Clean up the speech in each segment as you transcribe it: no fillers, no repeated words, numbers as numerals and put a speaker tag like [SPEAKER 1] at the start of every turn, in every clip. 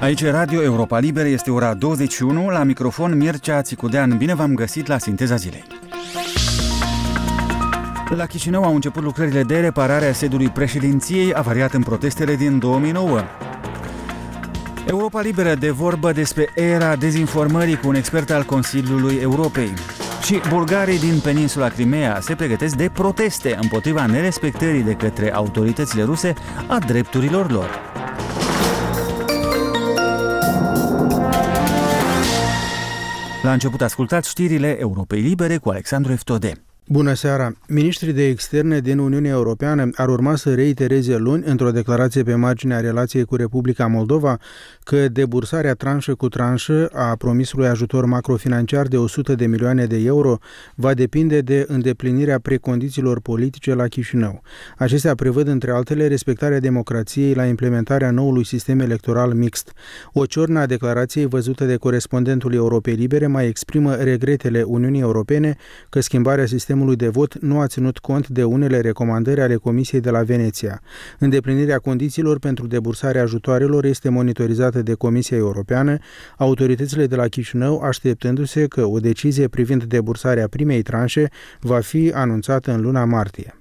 [SPEAKER 1] Aici Radio Europa Liberă, este ora 21, la microfon Mircea Țicudean. Bine v-am găsit la Sinteza Zilei. La Chișinău au început lucrările de reparare a sediului președinției, avariat în protestele din 2009. Europa Liberă de vorbă despre era dezinformării cu un expert al Consiliului Europei. Și bulgarii din peninsula Crimea se pregătesc de proteste împotriva nerespectării de către autoritățile ruse a drepturilor lor. La început ascultați știrile Europei Libere cu Alexandru Eftode.
[SPEAKER 2] Bună seara! Ministrii de externe din Uniunea Europeană ar urma să reitereze luni, într-o declarație pe marginea relației cu Republica Moldova, că debursarea tranșă cu tranșă a promisului ajutor macrofinanciar de 100 de milioane de euro va depinde de îndeplinirea precondițiilor politice la Chișinău. Acestea prevăd, între altele, respectarea democrației la implementarea noului sistem electoral mixt. O ciornă a declarației văzută de corespondentul Europei Libere mai exprimă regretele Uniunii Europene că schimbarea sistemului de vot nu a ținut cont de unele recomandări ale Comisiei de la Veneția. Îndeplinirea condițiilor pentru debursarea ajutoarelor este monitorizată de Comisia Europeană, autoritățile de la Chișinău așteptându-se că o decizie privind debursarea primei tranșe va fi anunțată în luna martie.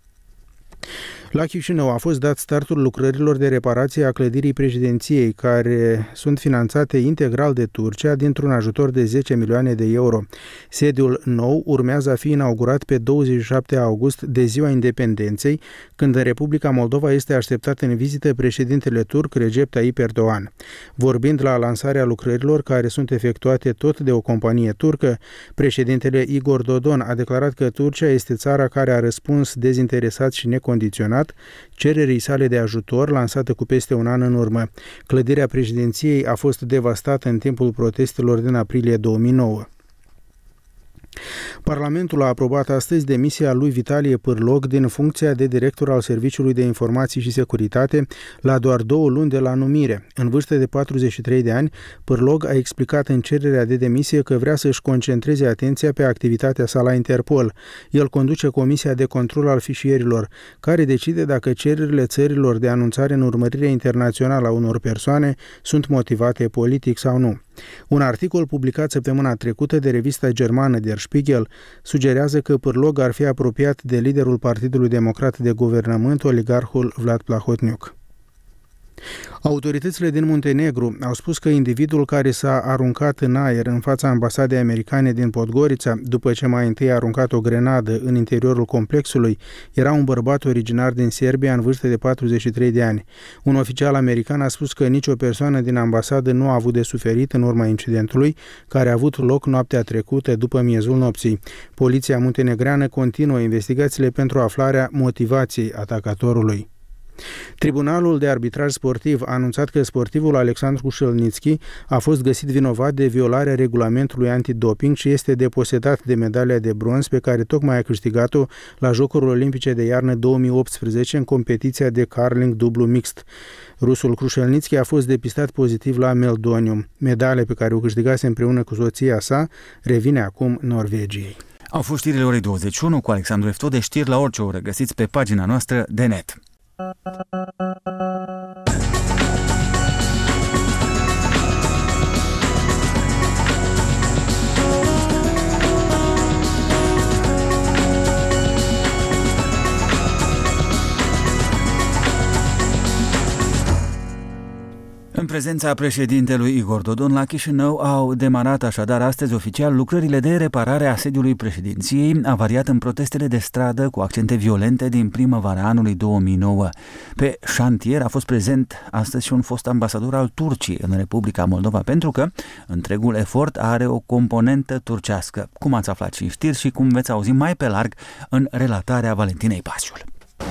[SPEAKER 2] La Chișinău a fost dat startul lucrărilor de reparație a clădirii președinției, care sunt finanțate integral de Turcia dintr-un ajutor de 10 milioane de euro. Sediul nou urmează a fi inaugurat pe 27 august, de Ziua Independenței, când în Republica Moldova este așteptat în vizită președintele turc Recep Tayyip Erdogan. Vorbind la lansarea lucrărilor, care sunt efectuate tot de o companie turcă, președintele Igor Dodon a declarat că Turcia este țara care a răspuns dezinteresat și necondiționat cererii sale de ajutor, lansată cu peste un an în urmă. Clădirea președinției a fost devastată în timpul protestelor din aprilie 2009. Parlamentul a aprobat astăzi demisia lui Vitalie Pârlog din funcția de director al Serviciului de Informații și Securitate la doar 2 luni de la numire. În vârstă de 43 de ani, Pârlog a explicat în cererea de demisie că vrea să-și concentreze atenția pe activitatea sa la Interpol. El conduce Comisia de Control al Fișierilor, care decide dacă cererile țărilor de anunțare în urmărire internațională a unor persoane sunt motivate politic sau nu. Un articol publicat săptămâna trecută de revista germană Der Spiegel sugerează că Pârlog ar fi apropiat de liderul Partidului Democrat de Guvernământ, oligarhul Vlad Plahotniuc. Autoritățile din Muntenegru au spus că individul care s-a aruncat în aer în fața ambasadei americane din Podgorița, după ce mai întâi a aruncat o grenadă în interiorul complexului, era un bărbat originar din Serbia în vârstă de 43 de ani. Un oficial american a spus că nicio persoană din ambasadă nu a avut de suferit în urma incidentului, care a avut loc noaptea trecută după miezul nopții. Poliția muntenegreană continuă investigațiile pentru aflarea motivației atacatorului. Tribunalul de arbitraj sportiv a anunțat că sportivul Alexandru Cușelnițchi a fost găsit vinovat de violarea regulamentului antidoping și este deposedat de medalia de bronz pe care tocmai a câștigat-o la Jocurile Olimpice de iarnă 2018 în competiția de curling dublu mixt. Rusul Cușelnițchi a fost depistat pozitiv la meldonium. Medalia pe care o câștigase împreună cu soția sa revine acum Norvegiei.
[SPEAKER 1] Au fost știrile orei 21 cu Alexandru Eftode, știri la orice oră găsiți pe pagina noastră de net. În prezența președintelui Igor Dodon la Chișinău au demarat așadar astăzi oficial lucrările de reparare a sediului președinției, avariat în protestele de stradă cu accente violente din primăvara anului 2009. Pe șantier a fost prezent astăzi și un fost ambasador al Turciei în Republica Moldova, pentru că întregul efort are o componentă turcească, cum ați aflat și în știri și cum veți auzi mai pe larg în relatarea Valentinei Pasiul.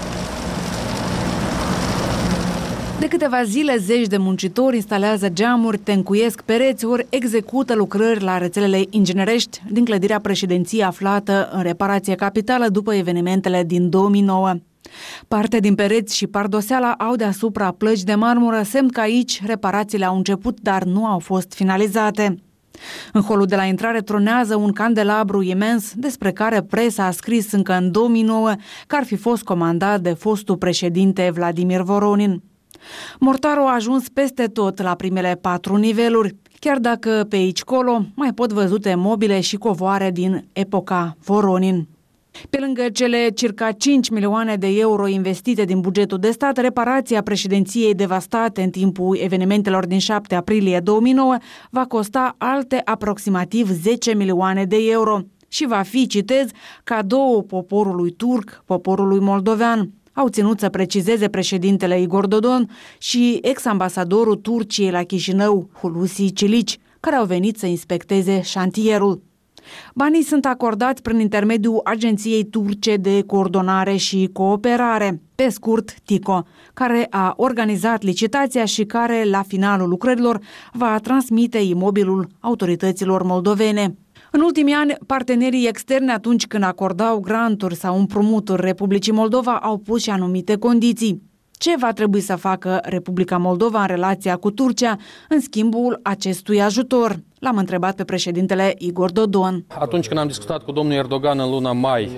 [SPEAKER 3] De câteva zile, zeci de muncitori instalează geamuri, tencuiesc pereți ori execută lucrări la rețelele inginerești din clădirea președinției aflată în reparație capitală după evenimentele din 2009. Parte din pereți și pardoseala au deasupra plăci de marmură, semn că aici reparațiile au început, dar nu au fost finalizate. În holul de la intrare tronează un candelabru imens despre care presa a scris încă în 2009 că ar fi fost comandat de fostul președinte Vladimir Voronin. Mortarul a ajuns peste tot la primele 4 niveluri, chiar dacă pe aici-colo mai pot văzute mobile și covoare din epoca Voronin. Pe lângă cele circa 5 milioane de euro investite din bugetul de stat, reparația președinției devastate în timpul evenimentelor din 7 aprilie 2009 va costa alte aproximativ 10 milioane de euro și va fi, citez, cadou poporului turc, poporului moldovean. Au ținut să precizeze președintele Igor Dodon și ex-ambasadorul Turciei la Chișinău, Hulusi Cilici, care au venit să inspecteze șantierul. Banii sunt acordați prin intermediul Agenției Turce de Coordonare și Cooperare, pe scurt TICO, care a organizat licitația și care, la finalul lucrărilor, va transmite imobilul autorităților moldovene. În ultimii ani, partenerii externi, atunci când acordau granturi sau împrumuturi Republicii Moldova, au pus și anumite condiții. Ce va trebui să facă Republica Moldova în relația cu Turcia în schimbul acestui ajutor? L-am întrebat pe președintele Igor Dodon.
[SPEAKER 4] Atunci când am discutat cu domnul Erdogan în luna mai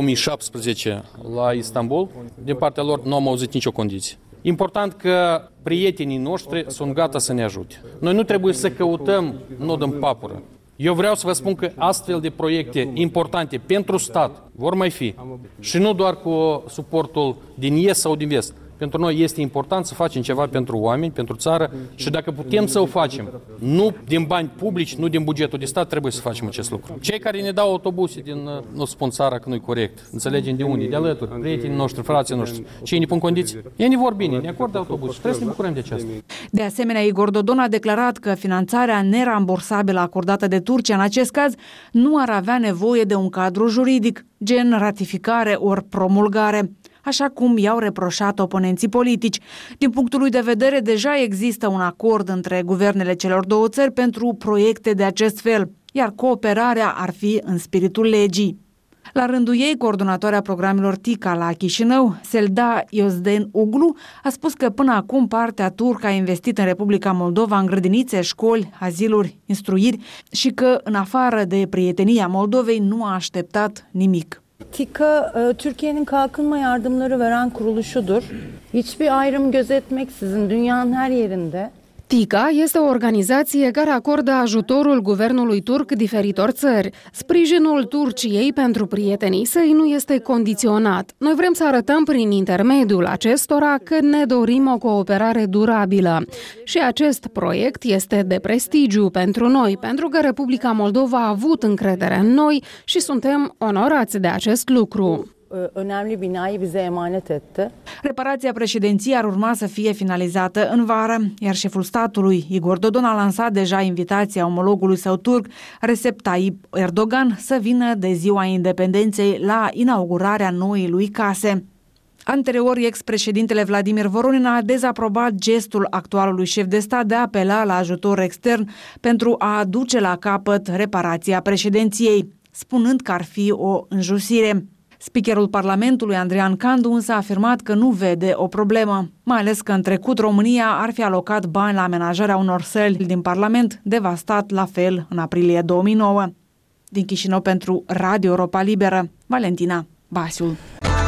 [SPEAKER 4] 2017 la Istanbul, din partea lor nu am auzit nicio condiție. Important că prietenii noștri sunt gata să ne ajute. Noi nu trebuie să căutăm nod în papură. Eu vreau să vă spun că astfel de proiecte importante pentru stat vor mai fi. Și nu doar cu suportul din est sau din vest. Pentru noi este important să facem ceva pentru oameni, pentru țară și dacă putem să o facem, nu din bani publici, nu din bugetul de stat, trebuie să facem acest lucru. Cei care ne dau autobuse nu spun țara că nu-i corect, înțelegem de unde, de alături, prietenii noștri, frații noștri, cei ne pun condiții, ei ne vor bine, ne acordă autobuz și trebuie să ne bucurăm de aceasta.
[SPEAKER 3] De asemenea, Igor Dodon a declarat că finanțarea nerambursabilă acordată de Turcia în acest caz nu ar avea nevoie de un cadru juridic, gen ratificare ori promulgare, așa cum i-au reproșat oponenții politici. Din punctul lui de vedere, deja există un acord între guvernele celor două țări pentru proiecte de acest fel, iar cooperarea ar fi în spiritul legii. La rândul ei, coordonatoarea programelor TICA la Chișinău, Selda Iosden Uglu, a spus că până acum partea turcă a investit în Republica Moldova în grădinițe, școli, aziluri, instruiri și că, în afară de prietenia Moldovei, nu a așteptat nimic.
[SPEAKER 5] TİKA, Türkiye'nin kalkınma yardımları veren kuruluşudur. Hiçbir ayrım gözetmeksizin dünyanın her yerinde
[SPEAKER 6] TICA este o organizație care acordă ajutorul guvernului turc diferitor țări. Sprijinul Turciei pentru prietenii săi nu este condiționat. Noi vrem să arătăm prin intermediul acestora că ne dorim o cooperare durabilă. Și acest proiect este de prestigiu pentru noi, pentru că Republica Moldova a avut încredere în noi și suntem onorați de acest lucru.
[SPEAKER 5] önemli binayı bize emanet etti.
[SPEAKER 3] Reparația președinției ar urma să fie finalizată în vară, iar șeful statului, Igor Dodon, a lansat deja invitația omologului său turc, Recep Tayyip Erdogan, să vină de ziua independenței la inaugurarea noii lui case. Anterior, ex-președintele Vladimir Voronin a dezaprobat gestul actualului șef de stat de a apela la ajutor extern pentru a aduce la capăt reparația președinției, spunând că ar fi o înjosire. Speakerul Parlamentului, Andrian Candu, însă a afirmat că nu vede o problemă, mai ales că în trecut România ar fi alocat bani la amenajarea unor săli din Parlament, devastat la fel în aprilie 2009. Din Chișinău pentru Radio Europa Liberă, Valentina Basiul.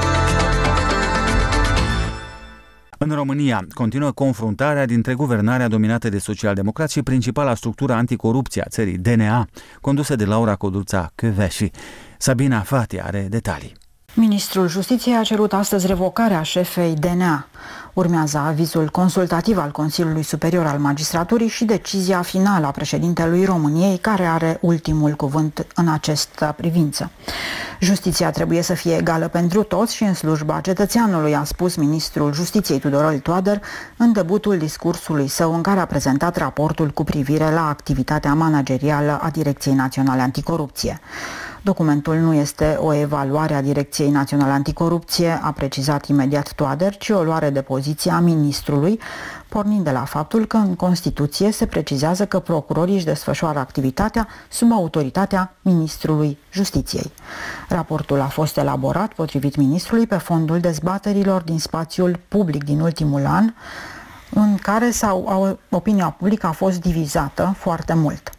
[SPEAKER 1] În România continuă confruntarea dintre guvernarea dominată de socialdemocrați și principala structură anticorupție a țării, DNA, condusă de Laura Codruța Kövesi. Sabina Fati are detalii.
[SPEAKER 7] Ministrul Justiției a cerut astăzi revocarea șefei DNA. Urmează avizul consultativ al Consiliului Superior al Magistraturii și decizia finală a președintelui României, care are ultimul cuvânt în această privință. Justiția trebuie să fie egală pentru toți și în slujba cetățeanului, a spus ministrul Justiției Tudorel Toader în debutul discursului său în care a prezentat raportul cu privire la activitatea managerială a Direcției Naționale Anticorupție. Documentul nu este o evaluare a Direcției Naționale Anticorupție, a precizat imediat Toader, ci o luare de poziție a ministrului, pornind de la faptul că în Constituție se precizează că procurorii își desfășoară activitatea sub autoritatea Ministrului Justiției. Raportul a fost elaborat, potrivit ministrului, pe fondul dezbaterilor din spațiul public din ultimul an, în care opinia publică a fost divizată foarte mult.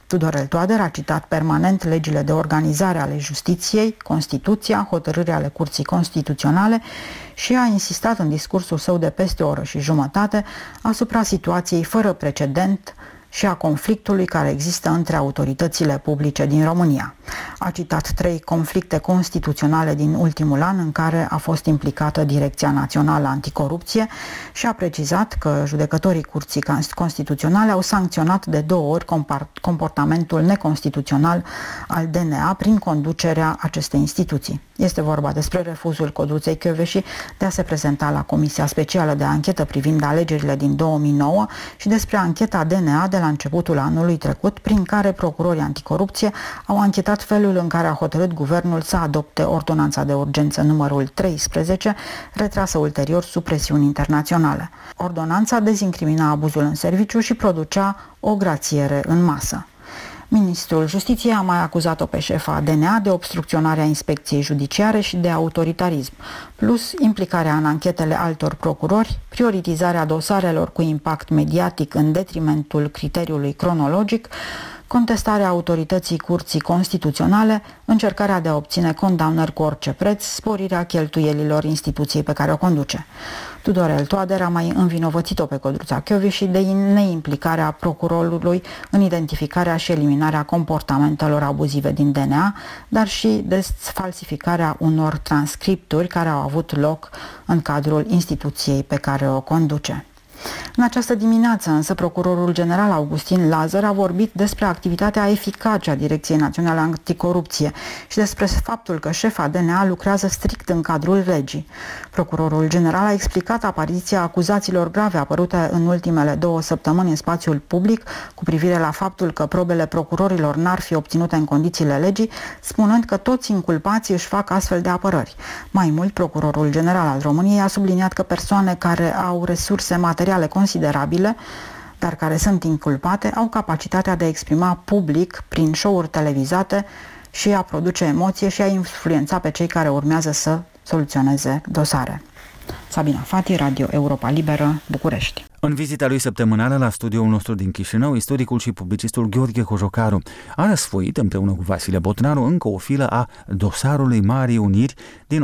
[SPEAKER 7] Tudorel Toader a citat permanent legile de organizare ale justiției, Constituția, hotărâri ale Curții Constituționale și a insistat în discursul său de peste o oră și jumătate asupra situației fără precedent și a conflictului care există între autoritățile publice din România. A citat 3 conflicte constituționale din ultimul an în care a fost implicată Direcția Națională Anticorupție și a precizat că judecătorii Curții Constituționale au sancționat de 2 ori comportamentul neconstituțional al DNA prin conducerea acestei instituții. Este vorba despre refuzul Codruței Kövesi de a se prezenta la Comisia Specială de Anchetă privind alegerile din 2009 și despre ancheta DNA de la începutul anului trecut, prin care procurorii anticorupție au anchetat felul în care a hotărât guvernul să adopte ordonanța de urgență numărul 13, retrasă ulterior sub presiuni internaționale. Ordonanța dezincrimina abuzul în serviciu și producea o grațiere în masă. Ministrul Justiției a mai acuzat-o pe șefa DNA de obstrucționarea inspecției judiciare și de autoritarism, plus implicarea în anchetele altor procurori, prioritizarea dosarelor cu impact mediatic în detrimentul criteriului cronologic, contestarea autorității Curții Constituționale, încercarea de a obține condamnări cu orice preț, sporirea cheltuielilor instituției pe care o conduce. Tudorel Toader a mai învinovățit-o pe Codruța Kövesi de neimplicarea procurorului în identificarea și eliminarea comportamentelor abuzive din DNA, dar și de falsificarea unor transcripturi care au avut loc în cadrul instituției pe care o conduce. În această dimineață, însă, procurorul general Augustin Lazăr a vorbit despre activitatea eficace a Direcției Naționale Anticorupție și despre faptul că șefa DNA lucrează strict în cadrul legii. Procurorul general a explicat apariția acuzațiilor grave apărute în ultimele 2 săptămâni în spațiul public cu privire la faptul că probele procurorilor n-ar fi obținute în condițiile legii, spunând că toți inculpații își fac astfel de apărări. Mai mult, procurorul general al României a subliniat că persoane care au resurse materiale considerabile, dar care sunt inculpate, au capacitatea de a exprima public prin show-uri televizate și a produce emoție și a influența pe cei care urmează să soluționeze dosare. Sabina Fati, Radio Europa Liberă, București.
[SPEAKER 1] În vizita lui săptămânală la studioul nostru din Chișinău, istoricul și publicistul Gheorghe Cojocaru a răsfoit împreună cu Vasile Botnaru încă o filă a dosarului Marii Uniri din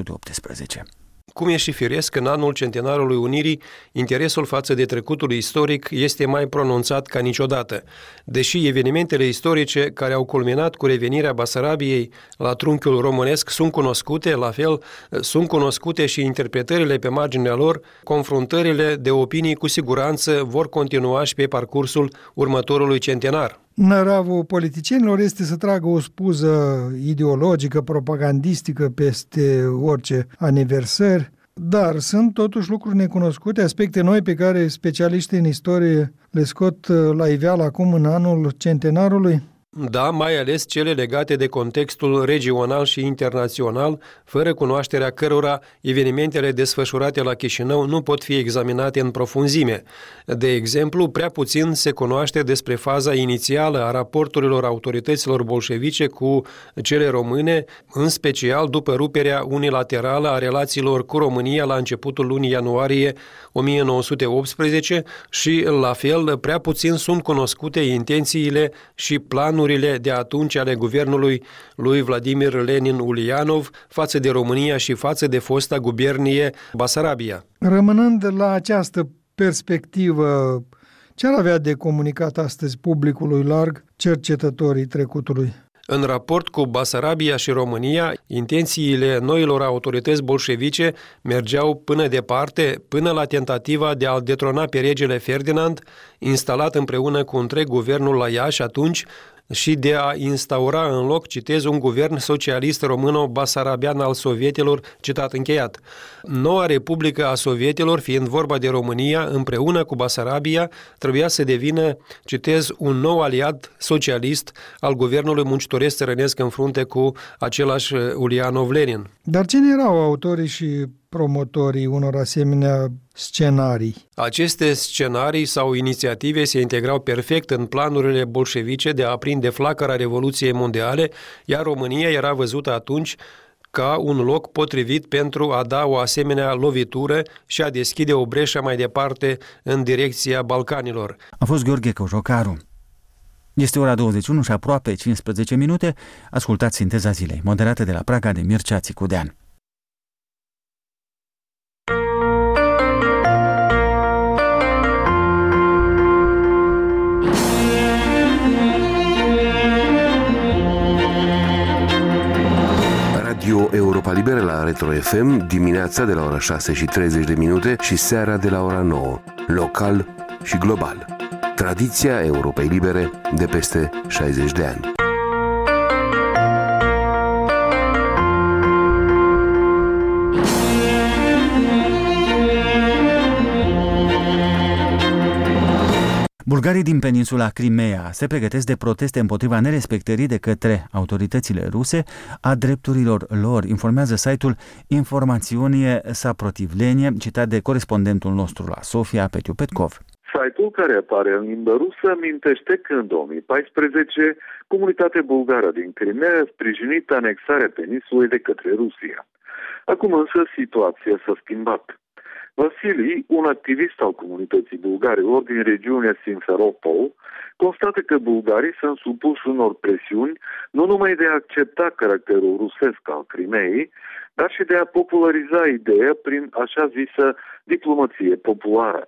[SPEAKER 1] 1918.
[SPEAKER 8] Cum e și firesc, în anul centenarului Unirii, interesul față de trecutul istoric este mai pronunțat ca niciodată, deși evenimentele istorice care au culminat cu revenirea Basarabiei la trunchiul românesc sunt cunoscute, la fel sunt cunoscute și interpretările pe marginea lor, confruntările de opinii cu siguranță vor continua și pe parcursul următorului centenar.
[SPEAKER 9] Năravul politicienilor este să tragă o spuză ideologică, propagandistică peste orice aniversări, dar sunt totuși lucruri necunoscute, aspecte noi pe care specialiștii în istorie le scot la iveală acum în anul centenarului.
[SPEAKER 8] Da, mai ales cele legate de contextul regional și internațional, fără cunoașterea cărora evenimentele desfășurate la Chișinău nu pot fi examinate în profunzime. De exemplu, prea puțin se cunoaște despre faza inițială a raporturilor autorităților bolșevice cu cele române, în special după ruperea unilaterală a relațiilor cu România la începutul lunii ianuarie 1918 și, la fel, prea puțin sunt cunoscute intențiile și planurile de atunci ale guvernului lui Vladimir Lenin Ulianov față de România și față de fosta gubernie Basarabia.
[SPEAKER 9] Rămânând la această perspectivă, ce ar avea de comunicat astăzi publicului larg cercetătorii trecutului?
[SPEAKER 8] În raport cu Basarabia și România, intențiile noilor autorități bolșevice mergeau până departe, până la tentativa de a-l detrona pe regele Ferdinand, instalat împreună cu întreg guvernul la Iași atunci, și de a instaura în loc, citez, un guvern socialist româno-basarabian al sovietilor, citat încheiat. Noua Republică a Sovietilor, fiind vorba de România, împreună cu Basarabia, trebuia să devină, citez, un nou aliat socialist al guvernului muncitoresc țărănesc în frunte cu același Ulianov-Lenin.
[SPEAKER 9] Dar cine erau autorii și promotorii unor asemenea scenarii?
[SPEAKER 8] Aceste scenarii sau inițiative se integrau perfect în planurile bolșevice de a aprinde flacăra Revoluției Mondiale, iar România era văzută atunci ca un loc potrivit pentru a da o asemenea lovitură și a deschide o breșă mai departe în direcția Balcanilor.
[SPEAKER 1] A fost Gheorghe Cojocaru. Este ora 21 și aproape 15 minute. Ascultați Sinteza Zilei, moderată de la Praga de Mircea Țicudean.
[SPEAKER 10] Radio Europa Liberă la Retro FM, dimineața de la ora 6:30 și seara de la ora 9, local și global. Tradiția Europei Libere de peste 60 de ani.
[SPEAKER 1] Bulgarii din peninsula Crimea se pregătesc de proteste împotriva nerespectării de către autoritățile ruse a drepturilor lor, informează site-ul Informațiune Saprotivlenie, citat de corespondentul nostru la Sofia, Petiu Petkov.
[SPEAKER 11] Site-ul, care apare în limbă rusă, mintește că în 2014 comunitatea bulgară din Crimea a sprijinit anexarea peninsulei de către Rusia. Acum însă situația s-a schimbat. Vasili, un activist al comunității bulgarilor din regiunea Simferopol, constată că bulgarii sunt supuși unor presiuni nu numai de a accepta caracterul rusesc al Crimeei, dar și de a populariza ideea prin așa zisă diplomație populară.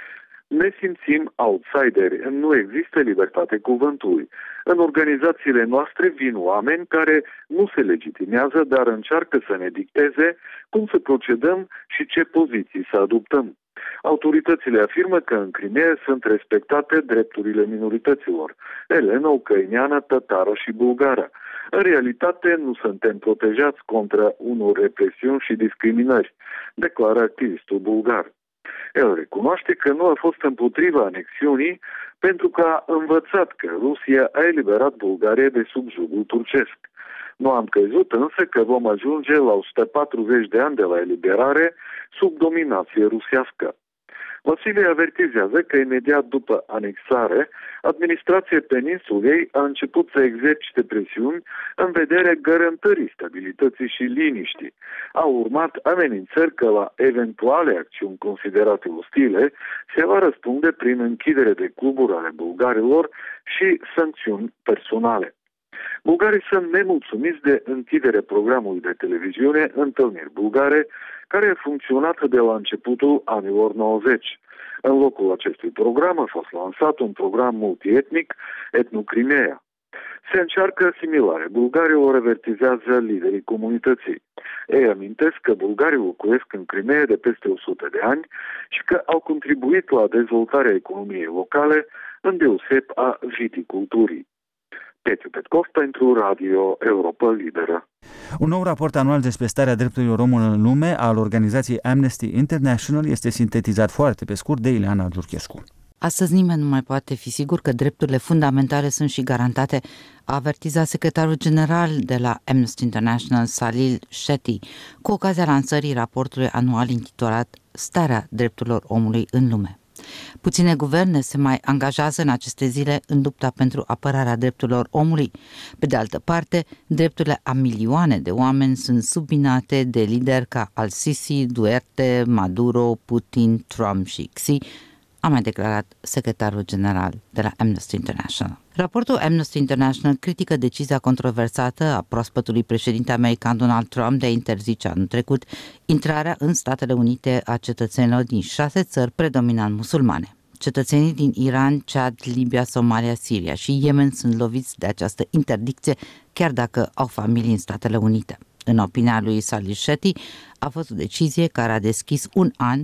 [SPEAKER 11] Ne simțim outsideri, nu există libertate cuvântului. În organizațiile noastre vin oameni care nu se legitimează, dar încearcă să ne dicteze cum să procedăm și ce poziții să adoptăm. Autoritățile afirmă că în Crimea sunt respectate drepturile minorităților, eleno, ucraineană, tătară și bulgară. În realitate nu suntem protejați contra unor represiuni și discriminări, declară activistul bulgar. El recunoaște că nu a fost împotriva anexiunii pentru că a învățat că Rusia a eliberat Bulgaria de sub jugul turcesc. Nu am crezut însă că vom ajunge la 140 de ani de la eliberare sub dominație rusească. Vasile avertizează că imediat după anexare, administrația peninsulei a început să exercite presiuni în vederea garantării stabilității și liniștii. Au urmat amenințări că la eventuale acțiuni considerate ostile se va răspunde prin închidere de cluburi ale bulgarilor și sancțiuni personale. Bulgarii sunt nemulțumiți de închiderea programului de televiziune Întâlniri Bulgare, care a funcționat de la începutul anilor 90. În locul acestui program a fost lansat un program multietnic, Etnocrimea. Se încearcă asimilare. Bulgarii o avertizează liderii comunității. Ei amintesc că bulgarii locuiesc în Crimea de peste 100 de ani și că au contribuit la dezvoltarea economiei locale, îndeoseb a viticulturii. Petiu Petkov pentru Radio Europa Liberă.
[SPEAKER 1] Un nou raport anual despre starea drepturilor omului în lume al organizației Amnesty International este sintetizat foarte pe scurt de Ileana Giurchescu.
[SPEAKER 12] Astăzi nimeni nu mai poate fi sigur că drepturile fundamentale sunt și garantate, a avertizat secretarul general de la Amnesty International, Salil Shetty, cu ocazia lansării raportului anual intitulat Starea drepturilor omului în lume. Puține guverne se mai angajează în aceste zile în lupta pentru apărarea drepturilor omului. Pe de altă parte, drepturile a milioane de oameni sunt subminate de lideri ca Al-Sisi, Duterte, Maduro, Putin, Trump și Xi, a mai declarat secretarul general de la Amnesty International. Raportul Amnesty International critică decizia controversată a proaspătului președinte american Donald Trump de a interzice anul trecut intrarea în Statele Unite a cetățenilor din 6 țări predominant musulmane. Cetățenii din Iran, Chad, Libia, Somalia, Siria și Yemen sunt loviți de această interdicție, chiar dacă au familii în Statele Unite. În opinia lui Salil Shetty, a fost o decizie care a deschis un an,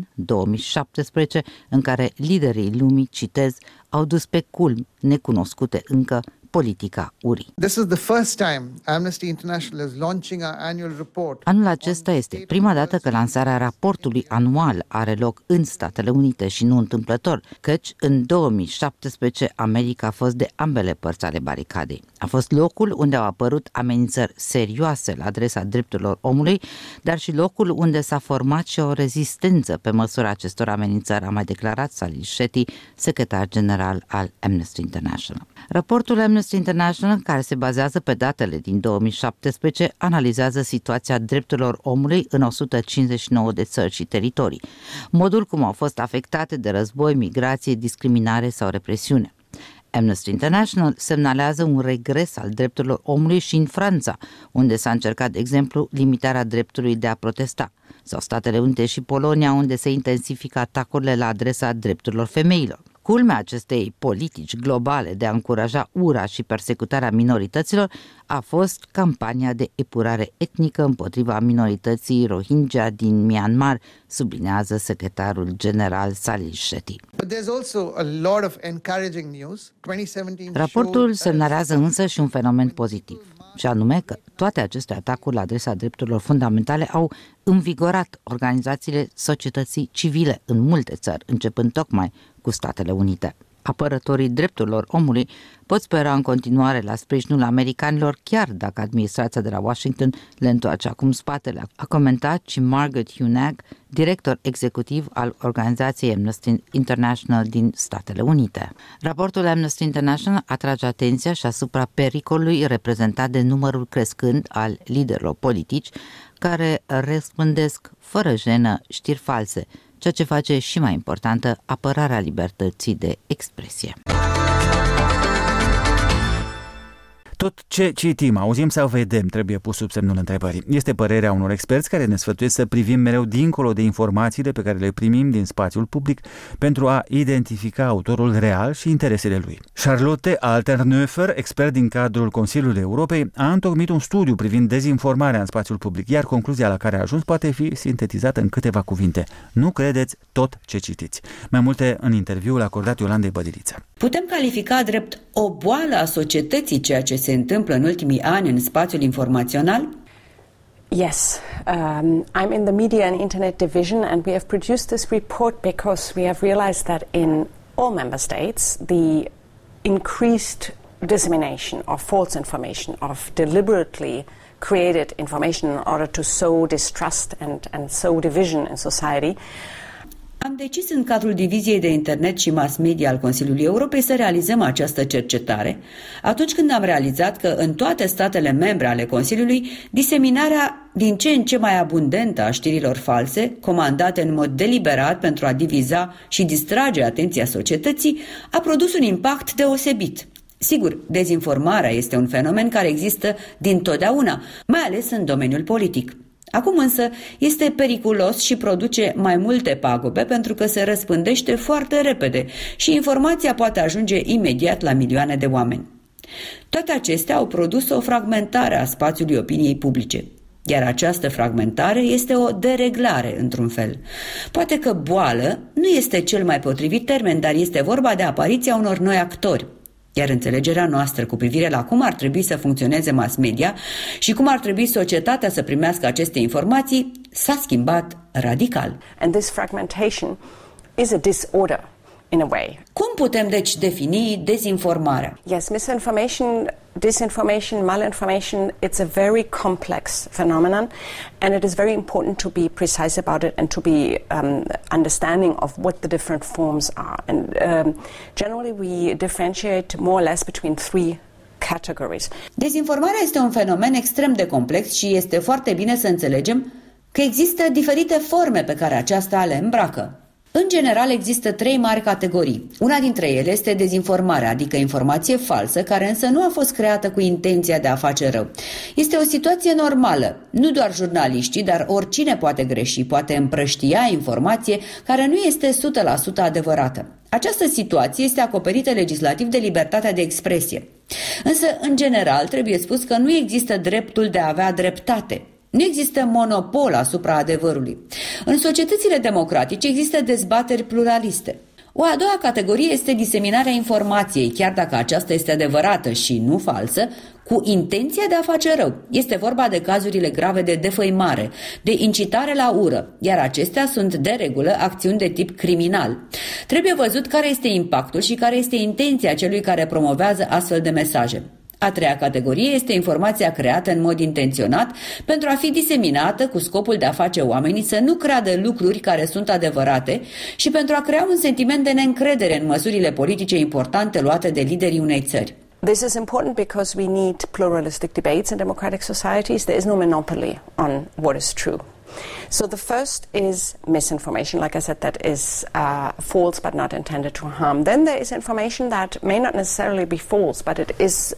[SPEAKER 12] 2017, în care liderii lumii, citez, au dus pe culmi necunoscute încă politica urii. Anul acesta este prima dată că lansarea raportului anual are loc în Statele Unite și nu întâmplător, căci în 2017 America a fost de ambele părți ale baricadei. A fost locul unde au apărut amenințări serioase la adresa drepturilor omului, dar și locul unde s-a format și o rezistență pe măsura acestor amenințări, a mai declarat Salil Shetty, secretar general al Amnesty International. Raportul Amnesty International, care se bazează pe datele din 2017, analizează situația drepturilor omului în 159 de țări și teritorii, modul cum au fost afectate de război, migrație, discriminare sau represiune. Amnesty International semnalează un regres al drepturilor omului și în Franța, unde s-a încercat, de exemplu, limitarea dreptului de a protesta, sau Statele Unite și Polonia, unde se intensifică atacurile la adresa drepturilor femeilor. Culmea acestei politici globale de a încuraja ura și persecutarea minorităților a fost campania de epurare etnică împotriva minorității Rohingya din Myanmar, sublinează secretarul general Salil Shetty. Raportul semnalează însă și un fenomen pozitiv, și anume că toate aceste atacuri la adresa drepturilor fundamentale au învigorat organizațiile societății civile în multe țări, începând tocmai cu Statele Unite. Apărătorii drepturilor omului pot spera în continuare la sprijinul americanilor, chiar dacă administrația de la Washington le întoarce acum spatele, a comentat și Margaret Hunag, director executiv al organizației Amnesty International din Statele Unite. Raportul Amnesty International atrage atenția și asupra pericolului reprezentat de numărul crescând al liderilor politici care răspândesc fără jenă știri false, ceea ce face și mai importantă apărarea libertății de expresie.
[SPEAKER 1] Tot ce citim, auzim sau vedem trebuie pus sub semnul întrebării. Este părerea unor experți care ne sfătuiesc să privim mereu dincolo de informațiile pe care le primim din spațiul public pentru a identifica autorul real și interesele lui. Charlotte Alternöfer, expert din cadrul Consiliului Europei, a întocmit un studiu privind dezinformarea în spațiul public, iar concluzia la care a ajuns poate fi sintetizată în câteva cuvinte. Nu credeți tot ce citiți. Mai multe în interviul acordat Iolandei Bădiliță.
[SPEAKER 13] Putem califica drept o boală a societății ceea ce se întâmplă în ultimii ani în spațiul informațional?
[SPEAKER 14] Yes, I'm in the Media and Internet Division and we have produced this report because we have realized that in all member states the increased dissemination of false information, of deliberately created information in order to sow distrust and sow division in society.
[SPEAKER 13] Am decis în cadrul Diviziei de Internet și Mass Media al Consiliului Europei să realizăm această cercetare, atunci când am realizat că în toate statele membre ale Consiliului, diseminarea din ce în ce mai abundentă a știrilor false, comandate în mod deliberat pentru a diviza și distrage atenția societății, a produs un impact deosebit. Sigur, dezinformarea este un fenomen care există dintotdeauna, mai ales în domeniul politic. Acum însă este periculos și produce mai multe pagube pentru că se răspândește foarte repede și informația poate ajunge imediat la milioane de oameni. Toate acestea au produs o fragmentare a spațiului opiniei publice, iar această fragmentare este o dereglare într-un fel. Poate că boală nu este cel mai potrivit termen, dar este vorba de apariția unor noi actori. Iar înțelegerea noastră cu privire la cum ar trebui să funcționeze mass media și cum ar trebui societatea să primească aceste informații s-a schimbat radical.
[SPEAKER 14] And this fragmentation is a disorder in a way.
[SPEAKER 13] Cum putem deci defini dezinformarea?
[SPEAKER 14] Yes, misinformation, disinformation, malinformation, it's a very complex phenomenon and it is very important to be precise about it and to be understanding of what the different forms are. And generally we differentiate more or less between three categories.
[SPEAKER 13] Dezinformarea este un fenomen extrem de complex și este foarte bine să înțelegem că există diferite forme pe care aceasta le îmbracă. În general există 3 mari categorii. Una dintre ele este dezinformarea, adică informație falsă, care însă nu a fost creată cu intenția de a face rău. Este o situație normală. Nu doar jurnaliștii, dar oricine poate greși, poate împrăștia informație care nu este 100% adevărată. Această situație este acoperită legislativ de libertatea de expresie. Însă, în general, trebuie spus că nu există dreptul de a avea dreptate. Nu există monopol asupra adevărului. În societățile democratice există dezbateri pluraliste. O a doua categorie este diseminarea informației, chiar dacă aceasta este adevărată și nu falsă, cu intenția de a face rău. Este vorba de cazurile grave de defăimare, de incitare la ură, iar acestea sunt de regulă acțiuni de tip criminal. Trebuie văzut care este impactul și care este intenția celui care promovează astfel de mesaje. A treia categorie este informația creată în mod intenționat pentru a fi diseminată cu scopul de a face oamenii să nu creadă lucruri care sunt adevărate și pentru a crea un sentiment de neîncredere în măsurile politice importante luate de liderii unei țări.
[SPEAKER 14] This is important because we need pluralistic debates in democratic societies. There is no monopoly on what is true. So the first is misinformation, like I said, that is false but not intended to harm. Then there is information that may not necessarily be false, but it is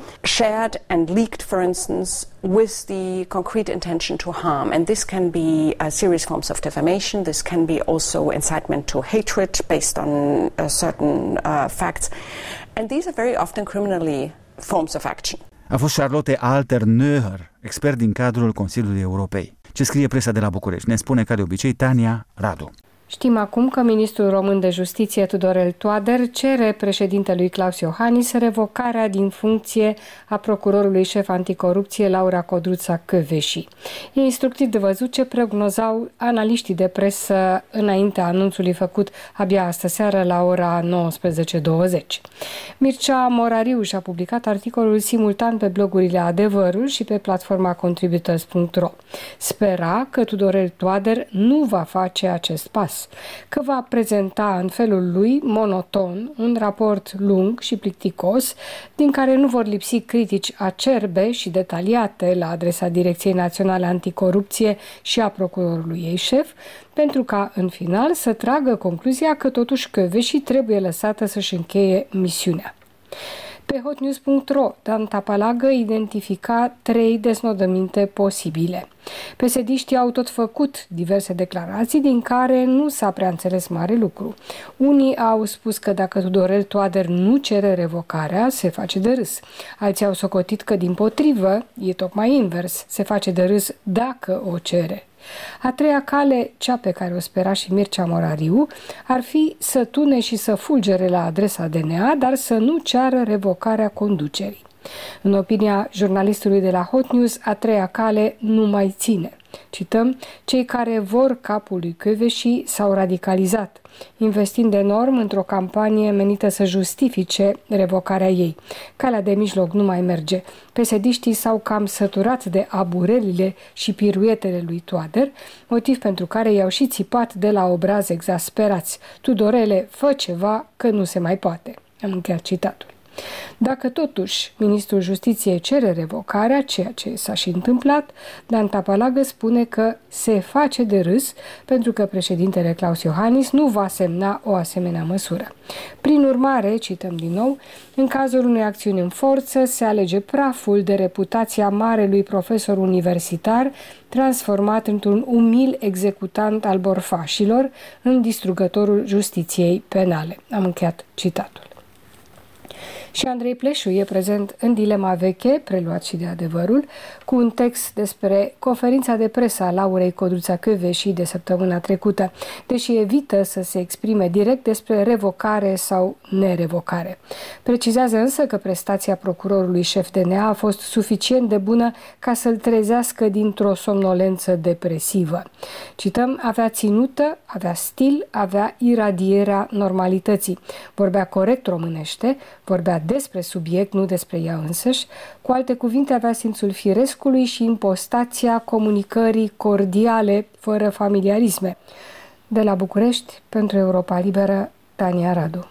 [SPEAKER 14] shared and leaked, for instance, with the concrete intention to harm. And this can be serious forms of defamation. This can be also incitement to hatred based on certain facts. And these are very often criminally forms of action.
[SPEAKER 1] A fost Charlotte Alter-Neuher, expert din cadrul Consiliului Europei. Ce scrie presa de la București? Ne spune ca de obicei Tania Radu.
[SPEAKER 6] Știm acum că ministrul român de justiție Tudorel Toader cere președintelui Claus Iohannis revocarea din funcție a procurorului șef anticorupție Laura Codruța-Kövesi. E instructiv de văzut ce prognozau analiștii de presă înaintea anunțului făcut abia astă-seară la ora 19:20. Mircea Morariu și-a publicat articolul simultan pe blogurile Adevărul și pe platforma contributors.ro. Spera că Tudorel Toader nu va face acest pas, că va prezenta în felul lui monoton un raport lung și plicticos, din care nu vor lipsi critici acerbe și detaliate la adresa Direcției Naționale Anticorupție și a procurorului ei șef, pentru ca în final să tragă concluzia că totuși Kövesi trebuie lăsată să-și încheie misiunea. Pe hotnews.ro, Dan Tapalagă identifica 3 desnodăminte posibile. PSD-știi au tot făcut diverse declarații din care nu s-a prea înțeles mare lucru. Unii au spus că dacă Tudorel Toader nu cere revocarea, se face de râs. Alții au socotit că dimpotrivă, e tocmai invers, se face de râs dacă o cere. A treia cale, cea pe care o spera și Mircea Morariu, ar fi să tune și să fulgere la adresa DNA, dar să nu ceară revocarea conducerii. În opinia jurnalistului de la Hot News, a treia cale nu mai ține. Cităm, cei care vor capul lui Kövesi s-au radicalizat, investind enorm într-o campanie menită să justifice revocarea ei. Calea de mijloc nu mai merge. PSD-știi s-au cam săturat de aburelile și piruetele lui Toader, motiv pentru care i-au și țipat de la obraz exasperați. Tudorele, fă ceva, că nu se mai poate. Am încheiat citatul. Dacă totuși ministrul Justiției cere revocarea, ceea ce s-a și întâmplat, Dan Tapalagă spune că se face de râs pentru că președintele Claus Iohannis nu va semna o asemenea măsură. Prin urmare, cităm din nou, în cazul unei acțiuni în forță se alege praful de reputația marelui profesor universitar transformat într-un umil executant al borfașilor în distrugătorul justiției penale. Am încheiat citatul. Și Andrei Pleșu e prezent în Dilema Veche, preluat și de Adevărul, cu un text despre conferința de presă a Laurei Codruța-Kövesi de săptămâna trecută, deși evită să se exprime direct despre revocare sau nerevocare. Precizează însă că prestația procurorului șef DNA a fost suficient de bună ca să-l trezească dintr-o somnolență depresivă. Cităm, avea ținută, avea stil, avea iradierea normalității. Vorbea corect românește, vorbea despre subiect, nu despre ea însăși. Cu alte cuvinte, avea simțul firescului și impostația comunicării cordiale, fără familiarisme. De la București, pentru Europa Liberă, Tania Radu.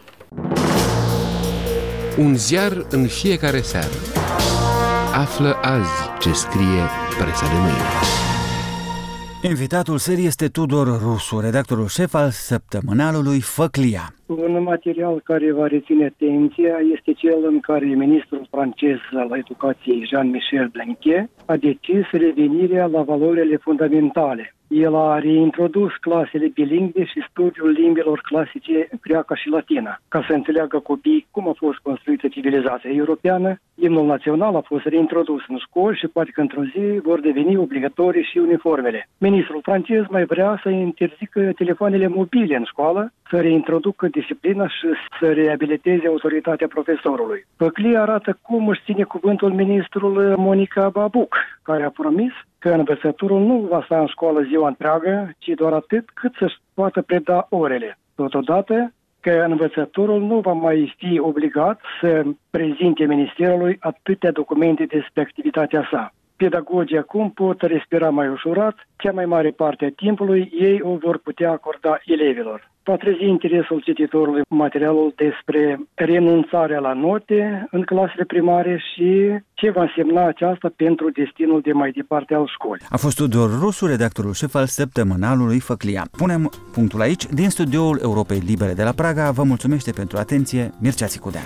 [SPEAKER 10] Un ziar în fiecare seară. Află azi ce scrie presa de mâine.
[SPEAKER 1] Invitatul serii este Tudor Rusu, redactorul șef al săptămânalului Făclia.
[SPEAKER 15] Un material care va reține atenția este cel în care ministrul francez al educației Jean-Michel Blanquer a decis revenirea la valorile fundamentale. El a reintrodus clasele bilingve și studiul limbilor clasice greacă și latină, ca să înțeleagă copiii cum a fost construită civilizația europeană. Imnul național a fost reintrodus în școli și poate că într-o zi vor deveni obligatorii și uniformele. Ministrul francez mai vrea să interzică telefoanele mobile în școală, să reintroducă disciplina și să reabiliteze autoritatea profesorului. Făclia arată cum își ține cuvântul ministrul Monica Babuc, care a promis că învățătorul nu va sta în școală ziua întreagă, ci doar atât cât să-și poată preda orele. Totodată că învățătorul nu va mai fi obligat să prezinte ministerului atâtea documente despre activitatea sa. Pedagogii acum pot respira mai ușurat, cea mai mare parte a timpului ei o vor putea acorda elevilor. Va trezi interesul cititorului materialul despre renunțarea la note în clasele primare și ce va însemna aceasta pentru destinul de mai departe al școlii.
[SPEAKER 1] A fost Tudor Rusu, redactorul șef al săptămânalului Făclia. Punem punctul aici. Din studioul Europei Libere de la Praga vă mulțumește pentru atenție Mircea Țicudean.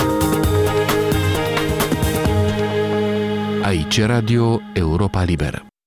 [SPEAKER 10] Aici Radio Europa Liberă.